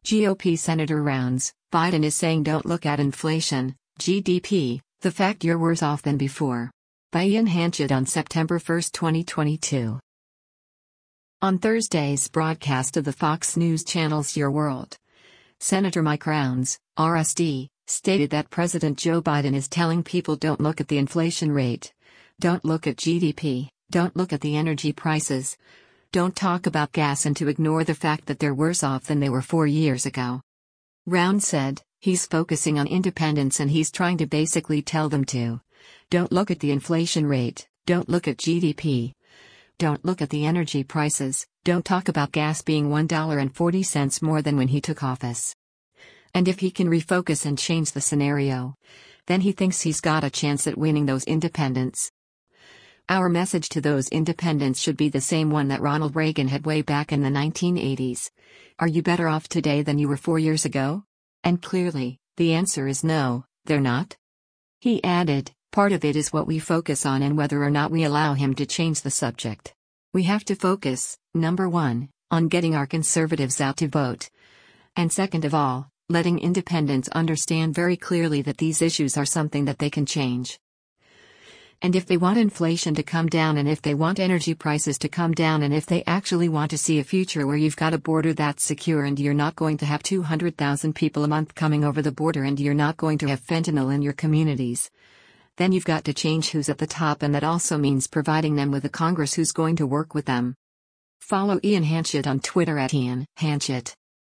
GOP Senator rounds, Biden is saying don't look at inflation, GDP, the fact you're worse off than before. By Ian Hanchett on September 1, 2022. On Thursday's broadcast of the Fox News Channel's Your World, Senator Mike Rounds, RSD, stated that President Joe Biden is telling people don't look at the inflation rate, don't look at GDP, don't look at the energy prices, don't talk about gas, and to ignore the fact that they're worse off than they were 4 years ago. Rounds said, he's focusing on independents and he's trying to basically tell them to. Don't look at the inflation rate, don't look at GDP. Don't look at the energy prices, don't talk about gas being $1.40 more than when he took office. And if he can refocus and change the scenario, then he thinks he's got a chance at winning those independents. Our message to those independents should be the same one that Ronald Reagan had way back in the 1980s. Are you better off today than you were 4 years ago? And clearly, the answer is no, they're not. He added, part of it is what we focus on and whether or not we allow him to change the subject. We have to focus, number one, on getting our conservatives out to vote. And second of all, letting independents understand very clearly that these issues are something that they can change. And if they want inflation to come down, and if they want energy prices to come down, and if they actually want to see a future where you've got a border that's secure and you're not going to have 200,000 people a month coming over the border and you're not going to have fentanyl in your communities, then you've got to change who's at the top, and that also means providing them with a Congress who's going to work with them. Follow Ian Hanchett on Twitter at Ian Hanchett.